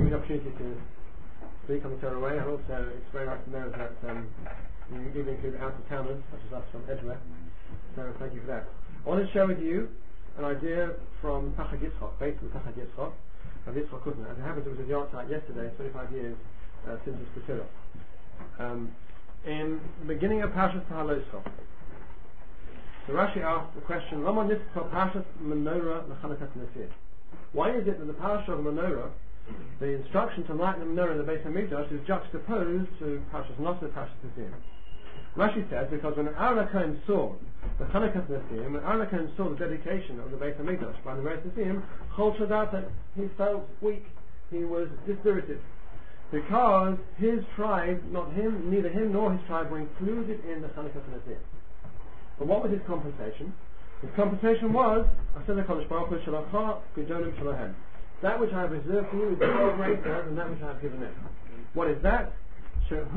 me the opportunity to speak on the Torah way, and also it's very nice to know that you even include out-of-towners, such as us from Edgware. So thank you for that. I want to share with you an idea from Tachad Yitzchok, based on Tachad Yitzchok, of Yitzchok Kutner. As it happens, it was a yahrzeit yesterday, 25 years since his Ketula. In the beginning of Parshas Tahaloscha, so Rashi asked the question, Lama Nitzchah Parshas Menorah L'Chanukas Nesir. Why is it that the Parsha of Menorah, the instruction to light the Menorah in the Beis HaMikdash, is juxtaposed to Parshas Noseh, Parshas Nesir? Rashi says, because when Aaron HaKohen saw the Chanukas Nesir, when Aaron HaKohen saw the dedication of the Beis HaMikdash by the Menorah Nesir, Chol Shadata, he felt weak, he was dispirited. Because his tribe, not him, neither him nor his tribe were included in the Chanukas Nesir. But what was his compensation? His compensation was, that which I have reserved for you is far greater than that which I have given them. What is that? That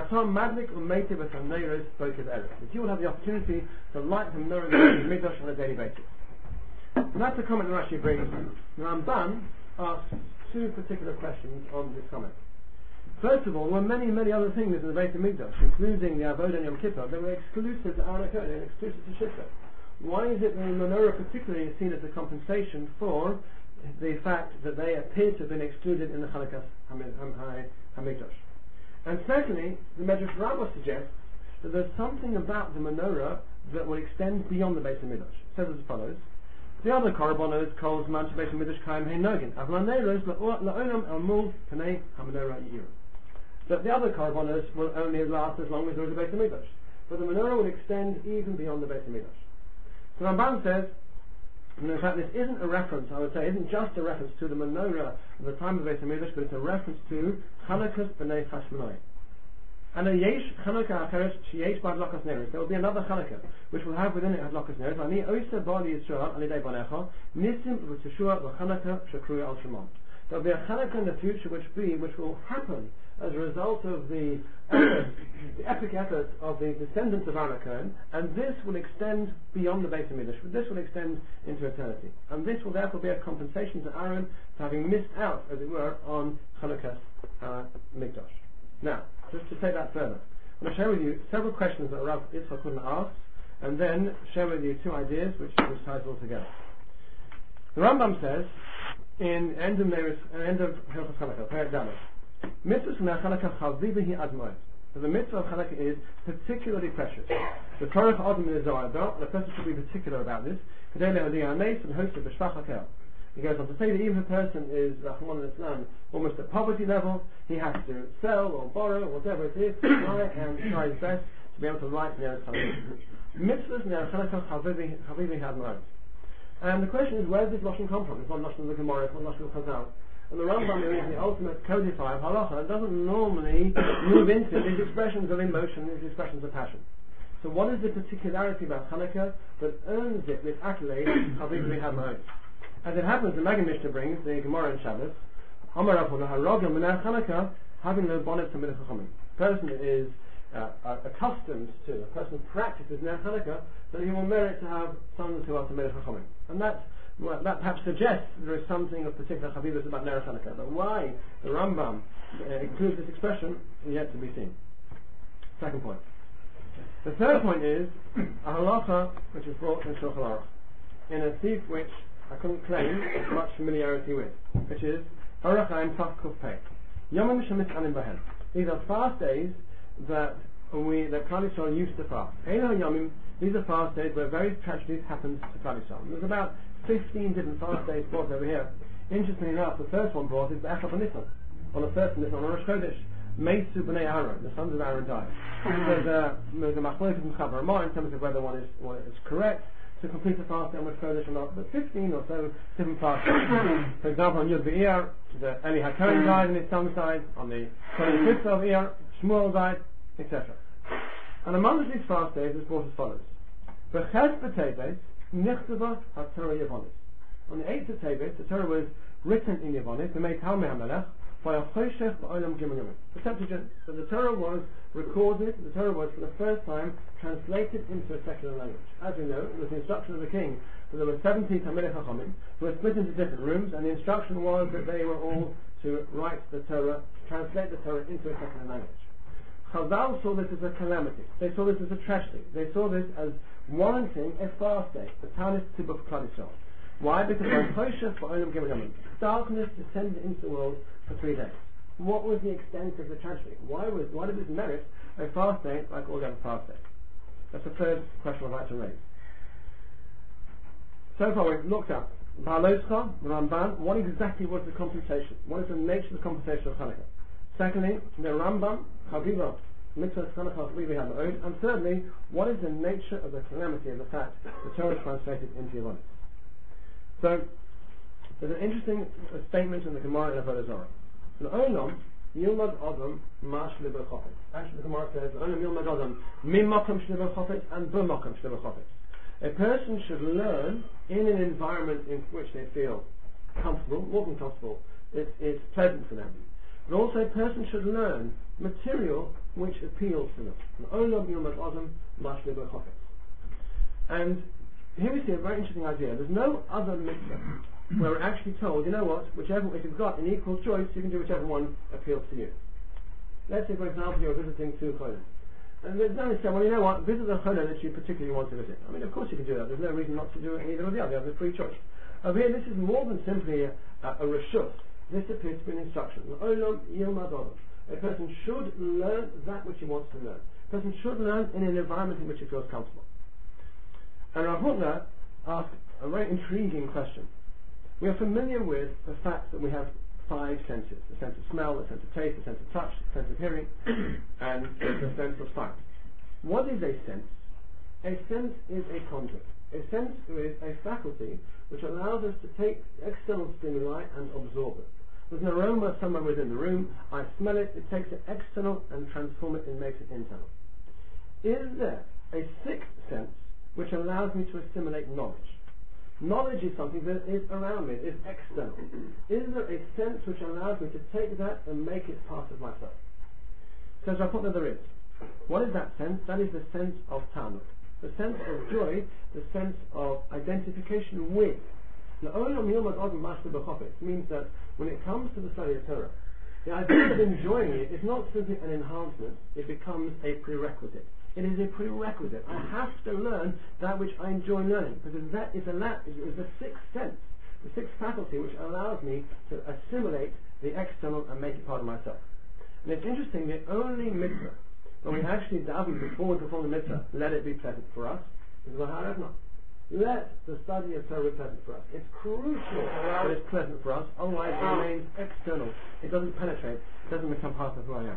you will have the opportunity to light the menorah in the Mikdash on a daily basis. And that's a comment that Rashi brings. The Ramban asks two particular questions on this comment. First of all, there were many, many other things in the Beis HaMikdash, including the Avodah and Yom Kippur, that were exclusive to Aaron HaKohen and exclusive to Shifra. Why is it that the menorah particularly is seen as a compensation for the fact that they appear to have been excluded in the Chanukas HaMikdash? And secondly, the Medrash Rabbah suggests that there's something about the menorah that will extend beyond the Beis HaMikdash. It says as follows: the other korbanos calls man to Beis HaMikdash kaim hein nogin, avla neiros la'olam amul kanei hamenorah yiru. That the other korbanos will only last as long as there is a Beis HaMikdash, but the menorah will extend even beyond the Beis HaMikdash. So Ramban says, and in fact this isn't a reference, I would say, isn't just a reference to the menorah at the time of the Beis HaMikdash, but it's a reference to Chanukas b'nei Chashmonai. And a yesh Chanukah acheres sheyesh b'ad Lakas Neres. There will be another Chanukah which will have within it had Lakas Neres. Ani oisa b'ali Yisrael alidei banecha nisim v'teshua v'Chanukah shekruya al Shemon. There will be a Chanukah in the future which will happen as a result of the epic efforts of the descendants of Aaron HaKohen, and this will extend beyond the Beis HaMikdash. This will extend into eternity, and this will therefore be a compensation to Aaron for having missed out, as it were, on Chanukas Mikdash. Now, just to take that further, I'm going to share with you several questions that Rav Yitzchak Kutner asked, and then share with you two ideas which ties it all together. The Rambam says in end of Hilchos Chanukah, Perek Dalet, mitzvah from Chanukah chavivahi admoed. So the mitzvah of Chanukah is particularly precious. The Torah Adam in the Zohar, and a person should be particular about this. He goes on to say that even if a person is Rahman al-Islam, almost at poverty level, he has to sell or borrow or whatever it is, try his best to be able to light the Chanukah. Mitzvahs from Chanukah chavivahi admoed. And the question is, where does this Lashon come from? It's not Lashon of the Gemara, it's not Lashon of Chazal. And the Rambam, who is the ultimate codifier of halacha, doesn't normally move into these expressions of emotion, these expressions of passion. So what is the particularity about Chanukah that earns it this accolade, Chavivahi Admoed? As it happens, the Magen Mishnah brings, the Gemara in Shabbos, Amar Rav Huna HaRogel Minei Chanukah, having no bonnet to Minei Chachamim. A person is accustomed to, a person practices Minei Chanukah, then he will merit to have sons who are to Minei Chachamim. And that perhaps suggests there is something of particular chavivus about Ner Chanukah. But why the Rambam includes this expression is yet to be seen. Second point. The third point is a halacha which is brought in Shulchan Aruch in a thief which I couldn't claim much familiarity with, which is Orach Chaim Taf Kuf Pei. Yomim Shemitz Anim Bahen. These are fast days that Klal Yisrael used to fast. Eila Yomim. These are fast days where various tragedies happen to Klal Yisrael. There's about 15 different fast days brought over here. Interestingly enough, the first one brought is the Echad Nisan. On the first Nisan, on Rosh Chodesh, Meisu B'nei Aaron, the sons of Aaron died. There's a machlokes in Chavar Ramah in terms of whether one is correct to complete the fast on Rosh Chodesh or not, but 15 or so different fast days. For example, on Yud B'Iyar, the Eli HaKohen died and his son died. On the 25th of Iyar, Shmuel died, etc. And among these fast days is brought as follows. B'Ches B'Teves, Nichtava HaTorah Yevonis. On the 8th of Teves, the Torah was written in Yevonis, the Meit Talmei HaMelech, by a Choshech Ba'olam Gimel Yomim. The Septuagint. So the Torah was recorded, the Torah was for the first time translated into a secular language. As we know, it was the instruction of the king So there were 70 Talmidei Chachamim who were split into different rooms, and the instruction was that they were all to write the Torah, translate the Torah into a second language. Chazal saw this as a calamity. They saw this as a tragedy. They saw this as warranting a fast day, the Tanis Tzibur Klal Yisrael. Why? Because darkness descended into the world for 3 days. What was the extent of the tragedy? Why did this merit a fast day like all the other fast days? That's the third question I'd like to raise. So far we've looked at Ba'aloscha, the Ramban. What exactly was the compensation? What is the nature of the compensation of Hanukkah? Secondly, the Rambam, Chaviva, Mitzvah Chanukah, and thirdly, what is the nature of the calamity of the fact the Torah is translated into Yevonit? So, there's an interesting statement in the Gemara in Avodah Zarah. In Olam, Yilmad Adam Mash Liber Chofetz. Actually, the Gemara says, Olam Yilmad Adam Mim Makom Shliber Chofetz and B'Makom Shliber Chofetz. A person should learn in an environment in which they feel comfortable, more than comfortable, it's pleasant for them. But also a person should learn material which appeals to them. Olam Yilmad Adam Mash Liber Chofetz. And here we see a very interesting idea. There's no other mitzvah where we're actually told, you know what, if you've got an equal choice, you can do whichever one appeals to you. Let's say, for example, you're visiting two cholim. And there's no say, well, you know what, visit the cholim that you particularly want to visit. I mean, of course you can do that. There's no reason not to do it either or the other. You have a free choice. Over here, this is more than simply a reshus. This appears to be an instruction. Olam Yilmad Adam. A person should learn that which he wants to learn. A person should learn in an environment in which he feels comfortable. And Rav Hutner asked a very intriguing question. We are familiar with the fact that we have 5 senses: the sense of smell, the sense of taste, the sense of touch, the sense of hearing, and the sense of sight. What is a sense? A sense is a conduit. A sense is a faculty which allows us to take external stimuli and absorb it. There's an aroma somewhere within the room, I smell it, it takes it external and transforms it and makes it internal. Is there a 6th sense which allows me to assimilate knowledge? Knowledge is something that is around me, is external. Is there a sense which allows me to take that and make it part of myself? So I thought that there is. What is that sense? That is the sense of Talmud. The sense of joy, the sense of identification with. Now, Olam Yilmad Adam Mash Liber Chofetz means that when it comes to the study of Torah, the idea of enjoying it is not simply an enhancement, it becomes a prerequisite. It is a prerequisite. I have to learn that which I enjoy learning, because that is the 6th sense, the 6th faculty which allows me to assimilate the external and make it part of myself. And it's interesting, the only mitzvah when we actually daven before we perform the mitzvah, let it be pleasant for us, is not. Let the study of Torah be pleasant for us. It's crucial that it's pleasant for us, otherwise it remains external. It doesn't penetrate, it doesn't become part of who I am.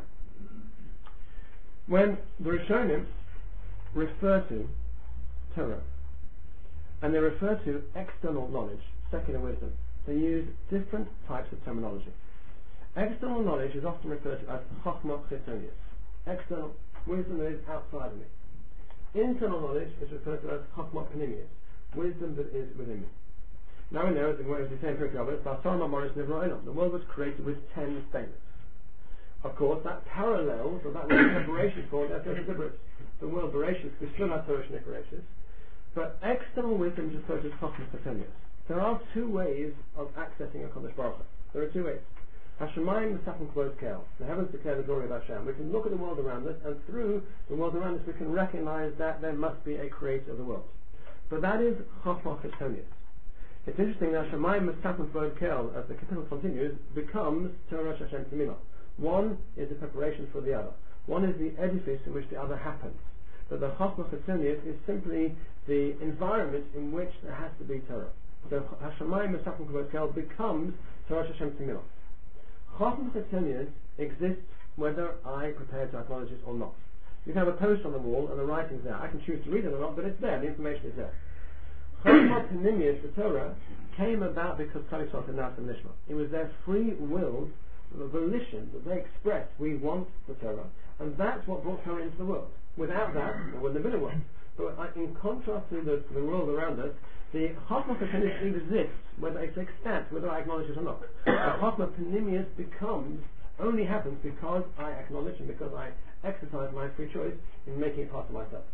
When the Rishonim refer to Torah, and they refer to external knowledge, secular wisdom, they use different types of terminology. External knowledge is often referred to as Chochmah Chitonius. External wisdom that is outside of me. Internal knowledge is referred to as Chochmah Pnimius, wisdom that is within me. Now we know, as we say in Pirkei Avos, the world was created with 10 statements. Of course, that parallels, or that was preparation for the world Bereshis. We still have Torah Shnei Bereshis, but external wisdom is referred to as Chochmah Chitonius. There are 2 ways of accessing HaKadosh Baruch Hu. There are 2 ways. Hashemayim Mesachim Kvod Kel. The heavens declare the glory of Hashem. We can look at the world around us, and through the world around us, we can recognize that there must be a creator of the world. But that is Chochmah Chitonius. It's interesting that Hashemayim Mesachim Kvod Kel, as the capital continues, becomes Torah Hashem Temimah. One is the preparation for the other. One is the edifice in which the other happens. But the Chochmah Chitonius is simply the environment in which there has to be Torah. So Hashemayim Mesachim Kvod Kel becomes Torah Hashem Temimah. Chochmah Chitonius exists whether I prepare to acknowledge it or not. You can have a post on the wall and the writing's there. I can choose to read it or not, but it's there, the information is there. Chochmah Pnimius, the Torah, came about because Klal Yisrael had Nasa Nishma. It was their free will, the volition that they expressed, we want the Torah, and that's what brought Torah into the world. Without that, there wouldn't have been a world. But in contrast to the world around us, the Chochmah Chitonius exists, whether it's extant, whether I acknowledge it or not. The Chochmah Pnimius only happens because I acknowledge and because I exercise my free choice in making it part of myself.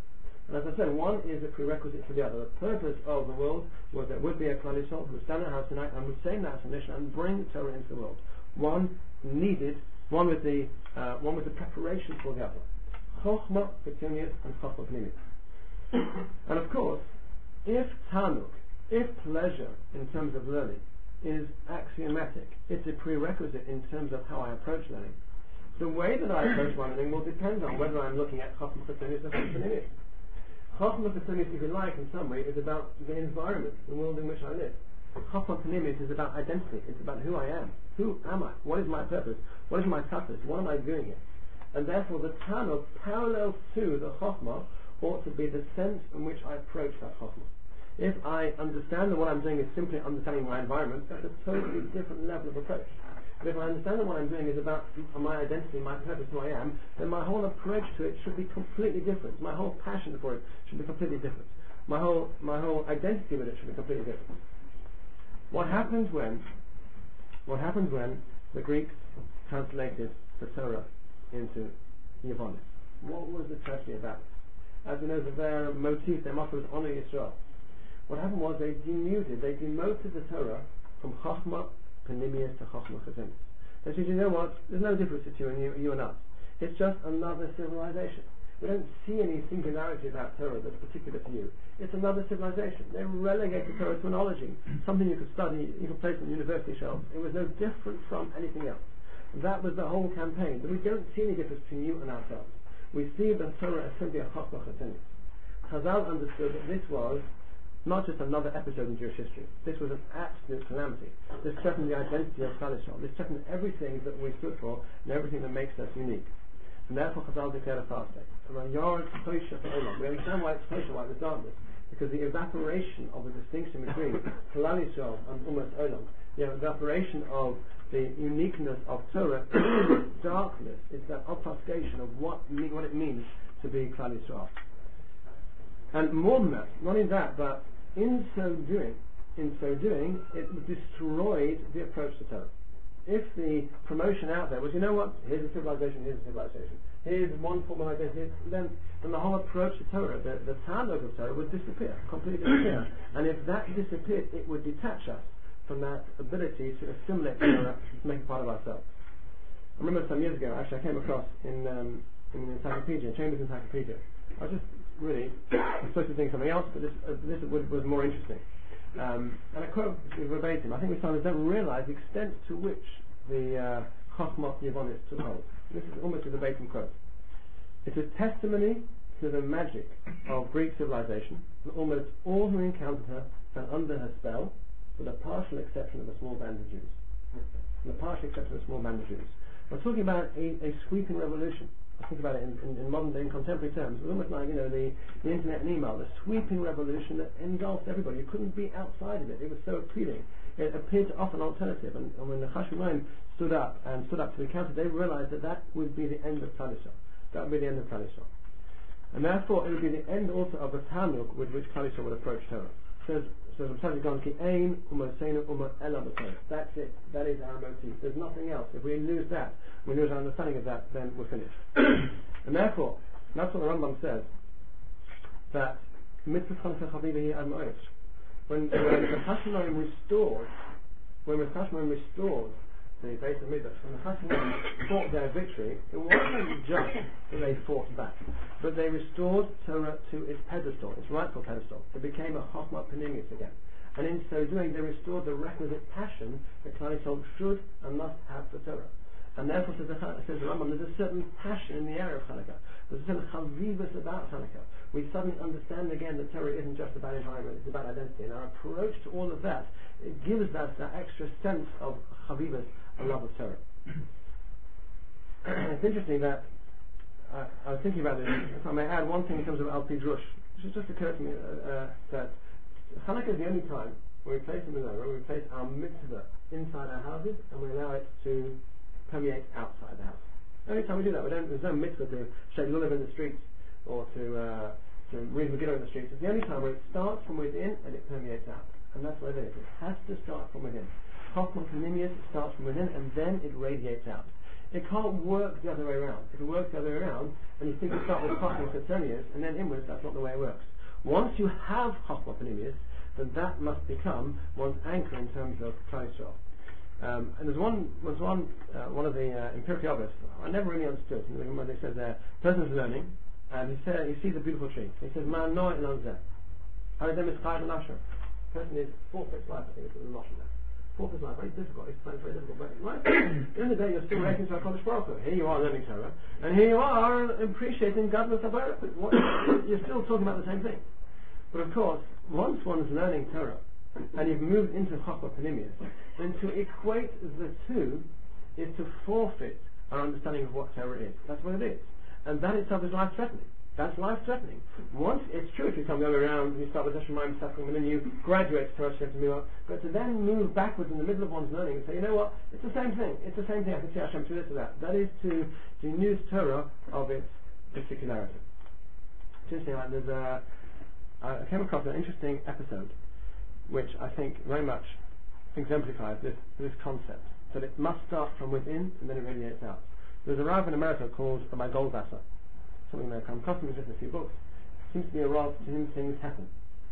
And as I said, one is a prerequisite for the other. The purpose of the world was there would be a Klal Yisrael who would stand at Har Sinai and would say Na'as HaNishna and bring Torah into the world. One with the preparation for the other. Chochmah Pnimiyus and Chochmah Pnimiyus. And of course, if Tanuk, if pleasure in terms of learning is axiomatic, it's a prerequisite in terms of how I approach learning, the way that I approach my learning will depend on whether I'm looking at Chochmah Pnimiyus or Chochmah Pnimiyus. Chochmah Pnimiyus, if you like, in some way, is about the environment, the world in which I live. Chochmah Pnimiyus is about identity. It's about who I am. Who am I? What is my purpose? What is my purpose? What am I doing here? And therefore, the Tanuk, parallel to the Chochmah, ought to be the sense in which I approach that Chochmah. If I understand that what I'm doing is simply understanding my environment, that's a totally different level of approach. But if I understand that what I'm doing is about my identity, my purpose, who I am, then my whole approach to it should be completely different. My whole passion for it should be completely different. My whole identity with it should be completely different. What happens when the Greeks translated the Torah into Yavonis? What was the tragedy of that? As we know, that their motif, their motto was honor Yisrael. What happened was they demoted the Torah from Chochmah Pnimiyus to Chochmah Pnimiyus. They said, you know what? There's no difference between you and us. It's just another civilization. We don't see any singularity about Torah that's particular to you. It's another civilization. They relegated Torah to an ology, something you could study, you could place on the university shelves. It was no different from anything else. That was the whole campaign. But we don't see any difference between you and ourselves. We see the Torah as simply a Chochmah Pnimiyus. Chazal understood that this was not just another episode in Jewish history. This was an absolute calamity. This threatened the identity of Klal Yisrael. This threatened everything that we stood for and everything that makes us unique. And therefore Chazal declared a fast day. We understand why it's Tosha, why it was darkness. Because the evaporation of the distinction between Klal Yisrael and Ummah Olam, the evaporation of the uniqueness of Torah, darkness, is that obfuscation of what it means to be Klal Yisrael. And more than that, not in that, but in so doing, it destroyed the approach to Torah. If the promotion out there was, you know what, here's a civilization, here's one form of identity, then the whole approach to Torah, the Tanuk of Torah would disappear, completely disappear. And if that disappeared, it would detach us from that ability to assimilate Torah, to make it part of ourselves. I remember some years ago, actually, I came across in an encyclopedia, Chambers Encyclopedia. I was just really supposed to think something else, but this was more interesting. And I quote verbatim. I think we sometimes don't realize the extent to which the Chochmah Yavonis took hold. This is almost a verbatim quote. It is testimony to the magic of Greek civilization that almost all who encountered her fell under her spell, with a partial exception of a small band of Jews. We're talking about a sweeping revolution. I think about it in modern day, in contemporary terms. It was almost like, the internet and email, the sweeping revolution that engulfed everybody. You couldn't be outside of it. It was so appealing. It appeared to offer an alternative. And when the Chashmonaim stood up to the counter, they realized that would be the end of Klal Yisrael. That would be the end of Klal Yisrael. And therefore, it would be the end also of the Tanuk with which Klal Yisrael would approach Torah. It says, that's it. That is our motif. There's nothing else. If we lose that, we lose our understanding of that, then we're finished. And therefore, that's what the Rambam says, that mitzvah Chanukah chaviva hi ad ma'os. When the Chashmonaim restored the base of Midrash, when the Chashmonaim fought their victory, it wasn't just that they fought back, but they restored Torah to its pedestal, its rightful pedestal. It became a Chochmah Pnimiyus again. And in so doing, they restored the requisite passion that Klal Yisrael should and must have for Torah. And therefore, says the Rambam, there's a certain passion in the area of Chanukah. There's a certain chavivus about Chanukah. We suddenly understand again that Torah isn't just about environment, it's about identity. And our approach to all of that, it gives us that extra sense of chavivus, a love of Torah. It's interesting that I was thinking about this. If I may add one thing in terms of Al Pi Drush, which just occurred to me that Chanukah is the only time when we place a menorah, when we place our mitzvah inside our houses, and we allow it to permeate outside the house. Every time we do that, there's no mitzvah to shake lulav in the streets or to read Megillah in the streets. It's the only time where it starts from within and it permeates out. And that's what it is. It has to start from within. Chochmah Pnimiyus starts from within and then it radiates out. It can't work the other way around. If it works the other way around, and you think you start with Chochmah Chitzonius and then inwards, that's not the way it works. Once you have Chochmah Pnimius, then that must become one's anchor in terms of Klal Yisrael. And there's one of the empirical others I never really understood. When they said the person's learning, and he sees a beautiful tree. He says, "Man no in anzeh." Haridem is chayv and asher. Person is forfeits life. I think it's the notion there. Forfeits life. Very difficult. It's very difficult. But right, at the end of the day, you're still relating to HaKadosh Baruch Hu. Here you are learning Torah, and here you are appreciating Gadlus HaBorah. You're still talking about the same thing. But of course, once one's learning Torah, and you've moved into Chochmah Pnimius, then to equate the two is to forfeit our understanding of what Torah is. That's what it is. And that itself is life-threatening. That's life-threatening. Once, it's true if you come the other way around and you start with Hashemayim Safrim and then you graduate to Torah Shem to move up, but to then move backwards in the middle of one's learning and say, you know what, it's the same thing. It's the same thing. I can see Hashem to this or that. That is to denude Torah of its particularity. It's interesting, I came across an interesting episode which I think very much exemplifies this concept, that it must start from within and then it radiates out. There's a Rav in America called Rabbi Goldwasser. Something may come across him, he's written a few books. Seems to be a Rav, to him things happen.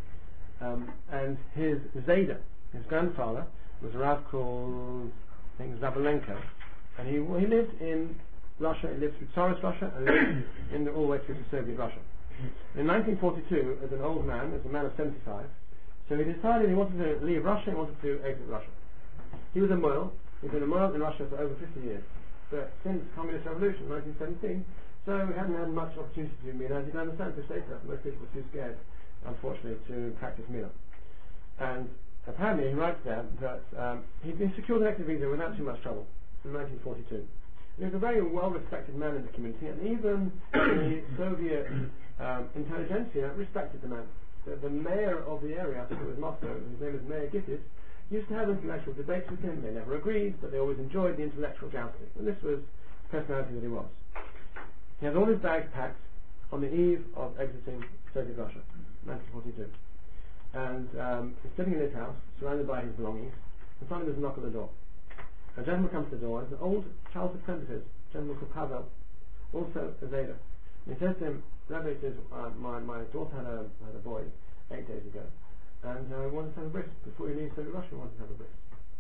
And his Zayda, his grandfather, was a Rav called, I think, Zabalenko. And he lived in Russia, he lived through Tsarist Russia, and lived all the way through to Soviet Russia. In 1942, as an old man, as a man of 75, so he decided he wanted to leave Russia, he wanted to exit Russia. He was a Moil, he'd been a Moil in Russia for over 50 years. But since the Communist Revolution, 1917, so he hadn't had much opportunity to do Milah. As you can understand, to stay there. Most people were too scared, unfortunately, to practice Milah. And apparently he writes there that he'd been secured an exit visa without too much trouble in 1942. He was a very well-respected man in the community, and even the Soviet intelligentsia respected the man. The mayor of the area, I think it was Moscow, his name was Mayor Gittis, used to have intellectual debates with him. They never agreed, but they always enjoyed the intellectual jousting. And this was the personality that he was. He has all his bags packed on the eve of exiting Soviet Russia, 1942. And he's sitting in his house, surrounded by his belongings, and suddenly there's a knock at the door. A gentleman comes to the door. It's an old childhood friend of his, a gentleman called Pavel, also a Zayda. And he says to him, Rabbi, says, my daughter had a boy 8 days ago, and I wanted to have a bris. Before you leave Soviet Russia, I wanted to have a bris.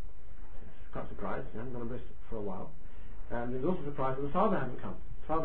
He's quite surprised. He hadn't done a bris for a while. And he's also surprised that the father hadn't come.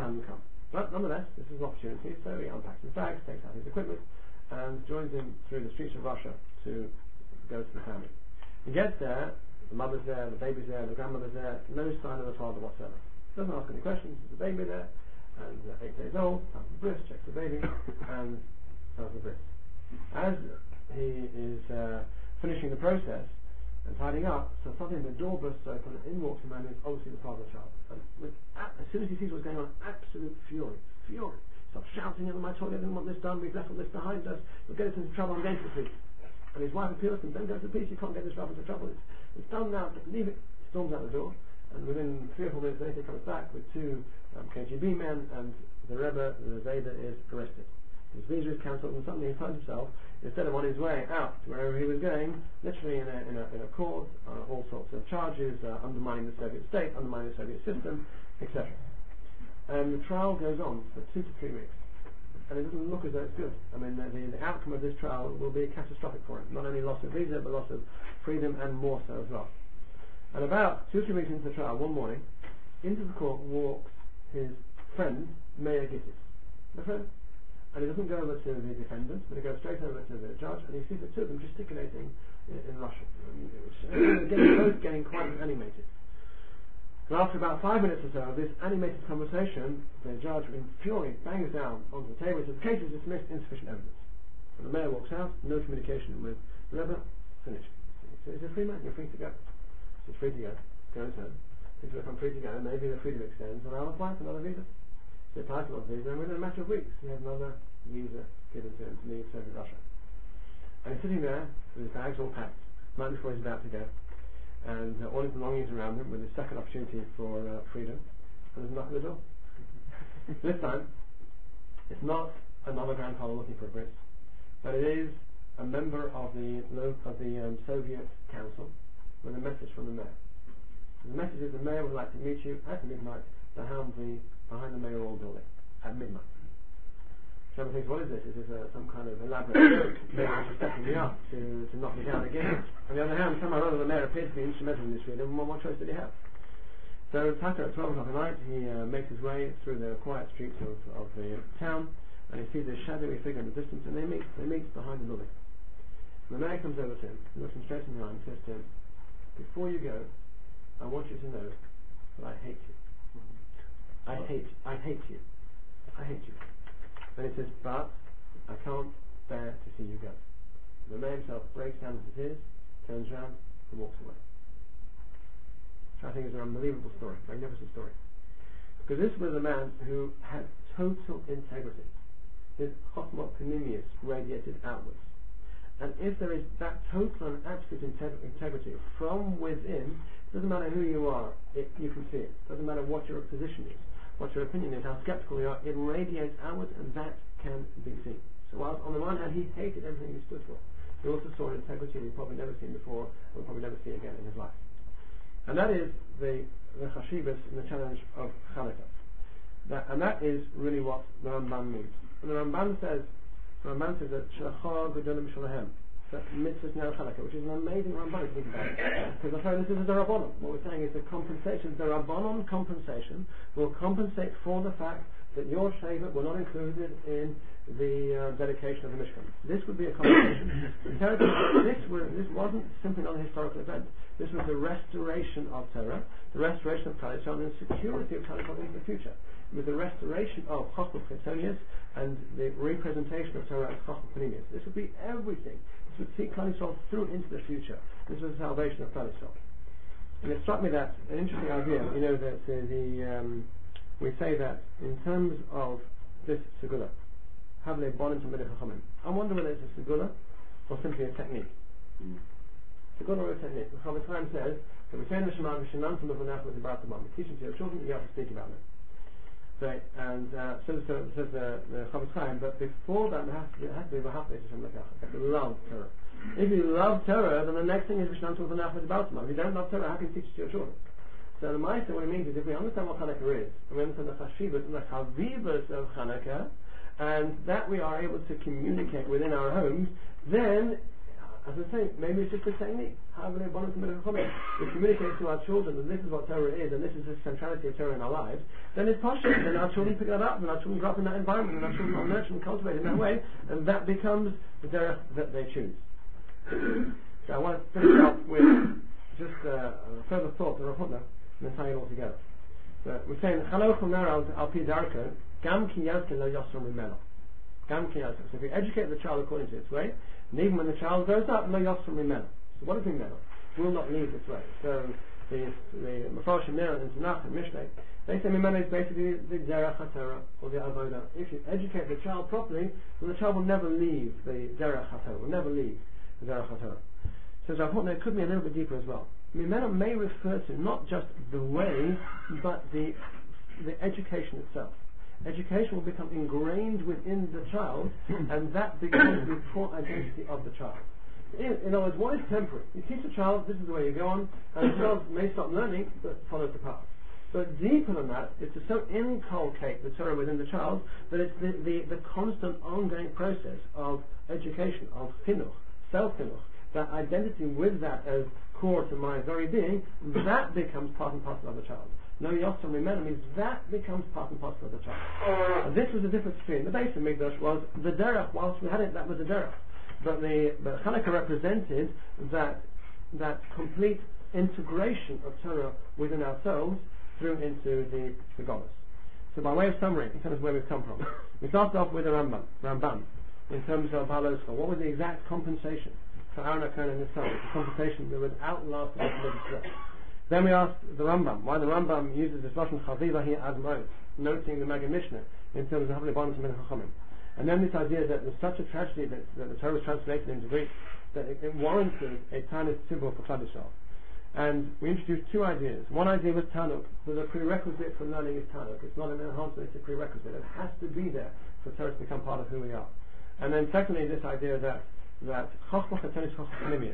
But nonetheless, this is an opportunity, so he unpacks his bags, takes out his equipment, and joins him through the streets of Russia to go to the family. He gets there, the mother's there, the baby's there, the grandmother's there, no sign of the father whatsoever. Doesn't ask any questions, there's a baby there, and 8 days old, comes the bris, checks the baby, and does the bris. As he is finishing the process and tidying up, so suddenly the door bursts open, and in walks a man who's obviously the father of the child. And as soon as he sees what's going on, absolute fury. Starts shouting at them, I told you I didn't want this done, we've left all this behind us, we'll get us into trouble, I'm going to the police. And his wife appeals to him, don't go to the police, you can't get this rub into trouble, it's done now, leave it. He storms out the door, and within 3 or 4 minutes later he comes back with 2 KGB men, and the Rebbe, the Zayda, is arrested. His visa is cancelled, and suddenly he finds himself, instead of on his way out to wherever he was going, literally in a court, all sorts of charges, undermining the Soviet state, undermining the Soviet system, etc. And the trial goes on for 2 to 3 weeks. And it doesn't look as though it's good. I mean, the outcome of this trial will be catastrophic for him. Not only loss of visa, but loss of freedom, and more so as well. And about 2 or 3 weeks into the trial, one morning, into the court walks his friend, Mayor Gittis. The friend. And he doesn't go over to the defendant, but he goes straight over to the judge, and he sees the two of them gesticulating in Russian. Both getting quite animated. And after about 5 minutes or so of this animated conversation, the judge, in fury, bangs down onto the table and says, the case is dismissed, insufficient evidence. And the mayor walks out, no communication with the Rebbe, finished. So he's a free man, you're free to go. So he's free to go, go his home. Thinks, if I'm free to go, maybe the freedom extends, and I'll apply for another visa. So he applies for another visa, and within a matter of weeks, he has another visa given to him to leave Soviet Russia. And he's sitting there, with his bags all packed, right before he's about to go. And all his belongings around him with his second opportunity for freedom, and there's a knock at the door. This time, it's not another grandfather looking for a bris, but it is a member of the Soviet Council with a message from the mayor. The message is the mayor would like to meet you at midnight behind the mayoral building at midnight. Someone thinks, what is this? Is this some kind of elaborate joke? Maybe he's setting me up to knock me down again. On the other hand, somehow or other the mayor appears to be instrumental in this freedom. What choice did he have? So Tucker at 12 o'clock at night, he makes his way through the quiet streets of the town, and he sees a shadowy figure in the distance, and they meet behind the building. And the mayor comes over to him, looks him straight in the eye, and says to him, before you go, I want you to know that I hate you. I hate you. And he says, but I can't bear to see you go. The mayor himself breaks down into tears, turns around, and walks away. Which I think is an unbelievable story, magnificent story. Because this was a man who had total integrity. His chokhmah panimius radiated outwards. And if there is that total and absolute integrity from within, it doesn't matter who you are, you can see it. It doesn't matter what your position is, what your opinion is, how skeptical you are, it radiates outwards, and that can be seen. So whilst on the one hand he hated everything he stood for, he also saw an integrity he'd probably never seen before, and will probably never see again in his life. And that is the chashivas and the challenge of Chanukah. And that is really what the Ramban means. And the Ramban says that Shalachah Gedolim Shalahem, that mitzvahs Ner Chanukah, which is an amazing Ramban if you think about it. Because I find this is a Rabbanon. What we're saying is the compensation, the Rabbanon compensation will compensate for the fact that your Shevet were not included in the dedication of the Mishkan. This would be a compensation. This wasn't simply not a historical event. This was the restoration of Torah, the restoration of Klal Yisrael, and the security of Klal Yisrael into the future. It was the restoration of Chochmah Chitzonius and the representation of Torah as Chochmah Panimius. This would be everything. This would see Klal Yisrael through into the future. This was the salvation of Klal Yisrael. And it struck me that an interesting idea, that we say that in terms of this segula, Havle Bonim Tamid Chachamim, I wonder whether it's a segula or simply a technique. Segula or a technique. The Chavetz Chaim says that we say in the Shema, V'shenam Tamid V'nach with the Barat Tamam. We teach them to your children, and you have to speak about them. So says the Chavetz Chaim, but before that it has to be V'hafle Hashem L'kach. You have to love Torah. If you love Torah, then the next thing is V'shenam Tamid V'nach with the Barat Tamam. If you don't love Torah, how can you teach it to your children? So the Ma'aseh, what it means is if we understand what Chanukah is, and we understand the Chashivas and the Chavivas of Chanukah, and that we are able to communicate within our homes, then, as I say, maybe it's just a technique. We communicate to our children that this is what Torah is, and this is the centrality of Torah in our lives, then it's possible. Then our children pick that up, and our children grow up in that environment, and our children are nurtured and cultivated in that way, and that becomes the derech that they choose. So I want to finish off with just a further thought to Rav Hutner, and then tie it all together. So we're saying, Chaloch Omer al pi darko, Gam ki yazke lo yosram mimeno. Gam ki yazke. So if we educate the child according to its way, and even when the child grows up, lo yosram mimeno. So what is mimeno? Will not leave its way. So the Mefarshim Mir and Tanakh and Mishnah, they say mimeno is basically the derech HaTorah or the avodah. If you educate the child properly, then the child will never leave the derech HaTorah. Will never leave the derech HaTorah. So Rav Hutner, it could be a little bit deeper as well. Mimeno may refer to not just the way, but the education itself. Education will become ingrained within the child, and that becomes the core identity of the child. In other words, what is temporary? You teach a child, this is the way you go on, and the child may stop learning, but follows the path. But deeper than that is to so inculcate the Torah within the child that it's the constant ongoing process of education, of chinuch, self-chinuch, that identity with that as core to my very being, that becomes part and parcel of the child. No Yosem Rimena means that becomes part and parcel of the child. And this was the difference between the base of Mikdash was the derech. Whilst we had it, that was the derech. But Chanukah represented that complete integration of Torah within ourselves through into the Golos. So by way of summary, in terms of where we've come from, we started off with the Rambam, in terms of Haloscha. What was the exact compensation for Aaron HaKohen and his son? The compensation that would outlast the religious. Then we asked the Rambam why the Rambam uses this Lashon Chaviva here as most, noting the Maggid Mishnah in terms of Havle Bonim Tamid Chachamim. And then this idea that there's such a tragedy that the Torah was translated into Greek that it warranted a Tanith Tzibur for Klal Yisrael. And we introduced two ideas. One idea was Tanukh, that the prerequisite for learning is Tanukh. It's not an enhancement, it's a prerequisite. It has to be there for Torah to become part of who we are. And then secondly, this idea that Chochmah Chitzonius Chochmah Panimius,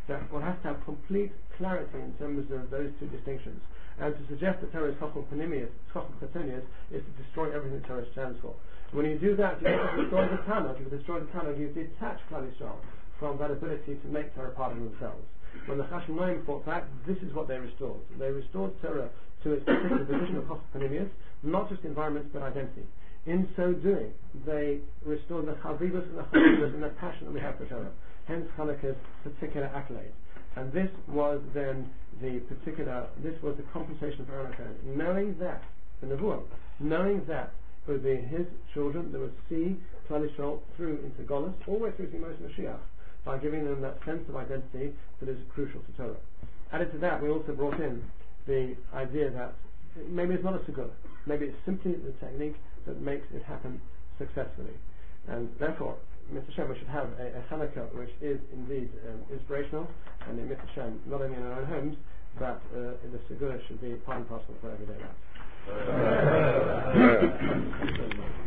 that one has to have complete clarity in terms of those two distinctions. And to suggest that Torah is Chochmah Chetonius is to destroy everything that Torah stands for. When you do that, you have to destroy the Tanakh. If you destroy the Tanakh, you detach Klal Yisrael from that ability to make Torah part of themselves. When the Chasham Noam fought back, this is what they restored. They restored Torah to its particular position of Chochmah Chetonius, not just environments but identity. In so doing, they restored the Chavivus and the Chavivus and the passion that we have for Torah. Hence Hanukkah's particular accolade. And this was then this was the compensation for Hanukkah. Knowing that, the Nevuah, knowing that it would be his children that would see Klal Yisrael through into Golus, all the way through to Moshe Mashiach, by giving them that sense of identity that is crucial to Torah. Added to that, we also brought in the idea that maybe it's not a segula, maybe it's simply the technique that makes it happen successfully. And therefore, Mr. Shem, we should have a Hanukkah which is indeed inspirational, and in Mr. Shem, not only in our own homes, but the segula should be part and parcel for everyday life.